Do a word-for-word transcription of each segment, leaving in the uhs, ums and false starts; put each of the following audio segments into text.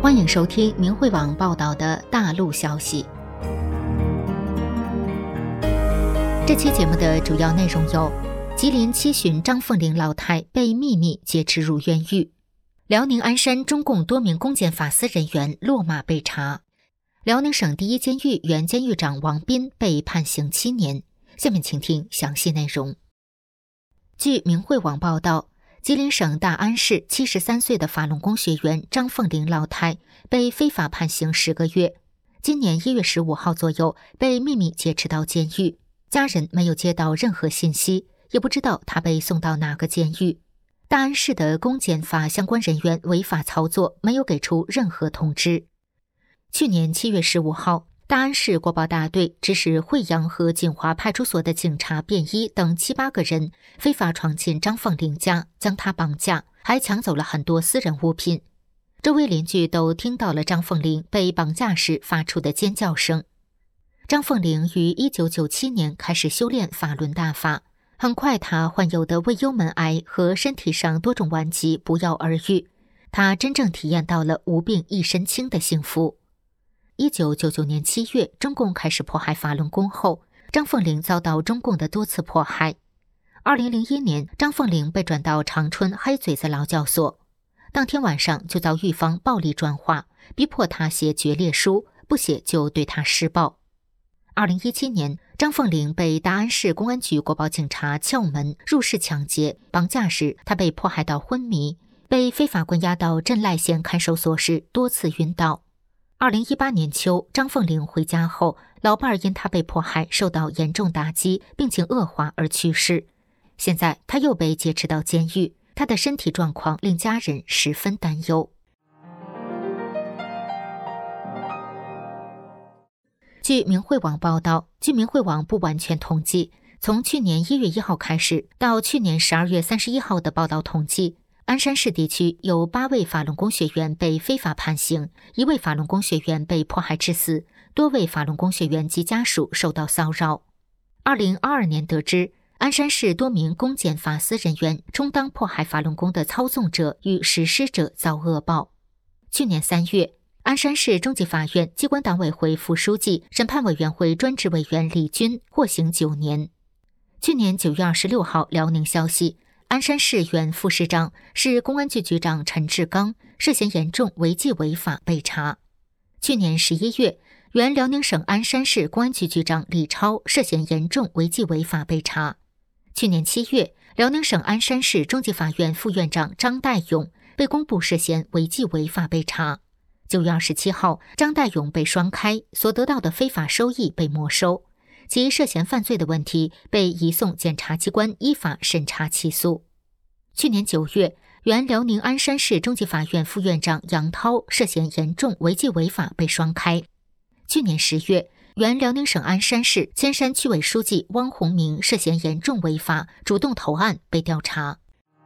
欢迎收听明慧网报道的大陆消息。这期节目的主要内容有：吉林七旬张凤玲老太被秘密劫持入冤狱；辽宁鞍山中共多名公检法司人员落马被查；辽宁省第一监狱原监狱长王斌被判刑七年。下面请听详细内容。据明慧网报道，吉林省大安市七十三岁的法轮功学员张凤玲老太被非法判刑十个月，今年一月十五号左右被秘密劫持到监狱，家人没有接到任何信息，也不知道她被送到哪个监狱。大安市的公检法相关人员违法操作，没有给出任何通知。去年七月十五号，大安市国保大队指使惠阳和锦华派出所的警察便衣等七八个人非法闯进张凤玲家，将她绑架，还抢走了很多私人物品。周围邻居都听到了张凤玲被绑架时发出的尖叫声。张凤玲于一九九七年开始修炼法轮大法，很快她患有的胃幽门癌和身体上多种顽疾不药而愈，她真正体验到了无病一身轻的幸福。一九九九年七月，中共开始迫害法轮功后，张凤玲遭到中共的多次迫害。二零零一年，张凤玲被转到长春黑嘴子劳教所，当天晚上就遭狱方暴力转化，逼迫她写决裂书，不写就对她施暴。二零一七年，张凤玲被大安市公安局国保警察撬门入室抢劫，绑架时她被迫害到昏迷，被非法关押到镇赖县看守所时多次晕倒。二零一八年秋，张凤玲回家后，老伴儿因她被迫害受到严重打击，病情恶化而去世。现在她又被劫持到监狱，她的身体状况令家人十分担忧。据明慧网报道，据明慧网不完全统计，从去年一月一号开始到去年十二月三十一号的报道统计，鞍山市地区有八位法轮功学员被非法判刑，一位法轮功学员被迫害致死，多位法轮功学员及家属受到骚扰。二零二二年得知，鞍山市多名公检法司人员充当迫害法轮功的操纵者与实施者遭恶报。去年三月，鞍山市中级法院机关党委会副书记、审判委员会专职委员李军获刑九年。去年九月二十六号，辽宁消息，鞍山市原副市长、市公安局局长陈志刚涉嫌严重违纪违法被查。去年十一月，原辽宁省鞍山市公安局局长李超涉嫌严重违纪违法被查。去年七月，辽宁省鞍山市中级法院副院长张代勇被公布涉嫌违纪违法被查。九月二十七号，张代勇被双开，所得到的非法收益被没收，其涉嫌犯罪的问题被移送检察机关依法审查起诉。去年九月，原辽宁鞍山市中级法院副院长杨涛涉嫌严重违纪违法被双开。去年十月，原辽宁省鞍山市千山区委书记汪洪明涉嫌严重违法主动投案被调查。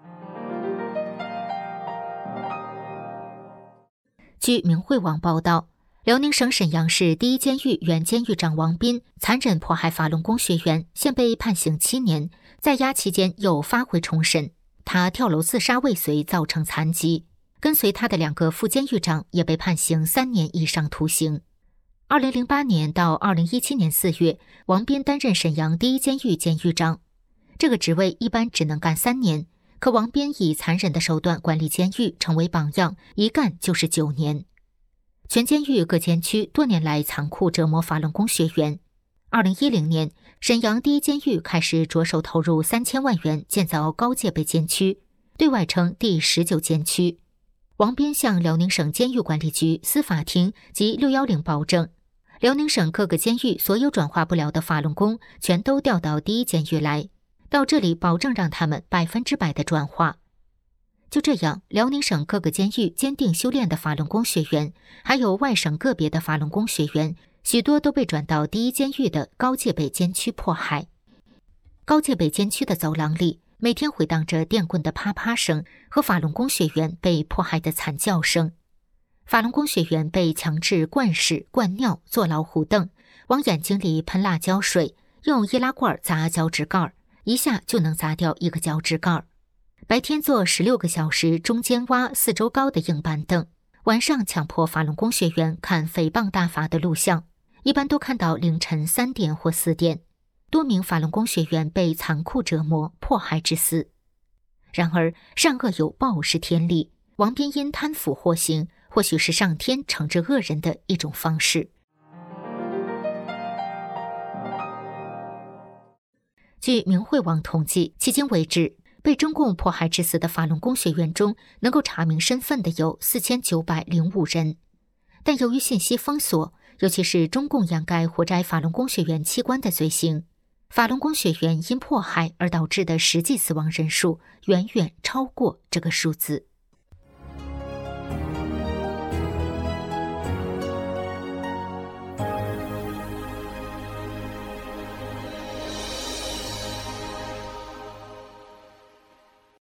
据明慧网报道，辽宁省沈阳市第一监狱原监狱长王斌残忍迫害法轮功学员，现被判刑七年，在押期间又发回重审。他跳楼自杀未遂造成残疾，跟随他的两个副监狱长也被判刑三年以上徒刑。二零零八年到二零一七年四月，王斌担任沈阳第一监狱监狱长，这个职位一般只能干三年，可王斌以残忍的手段管理监狱成为榜样，一干就是九年。全监狱各监区多年来残酷折磨法轮功学员。二零一零年，沈阳第一监狱开始着手投入三千万元建造高戒备监区，对外称第十九监区。王斌向辽宁省监狱管理局、司法厅及六一零保证，辽宁省各个监狱所有转化不了的法轮功全都调到第一监狱来，到这里保证让他们百分之百的转化。就这样，辽宁省各个监狱坚定修炼的法轮功学员，还有外省个别的法轮功学员，许多都被转到第一监狱的高戒备监区迫害。高戒备监区的走廊里，每天回荡着电棍的啪啪声和法轮功学员被迫害的惨叫声。法轮功学员被强制灌屎、灌尿、坐老虎凳，往眼睛里喷辣椒水，用易拉罐砸脚趾盖，一下就能砸掉一个脚趾盖。白天坐十六个小时中间挖四周高的硬板凳， 晚上强迫法轮功学员看诽谤大法的录像，一般都看到凌晨三点或四点。多名法轮功学员被残酷折磨、迫害致死。然而，善恶有报是天理，王边因贪腐获刑，或许是上天惩治恶人的一种方式。据明慧网统计，迄今为止，被中共迫害致死的法轮功学员中，能够查明身份的有四千九百零五人。但由于信息封锁，尤其是中共掩盖活摘法轮功学员器官的罪行，法轮功学员因迫害而导致的实际死亡人数远远超过这个数字。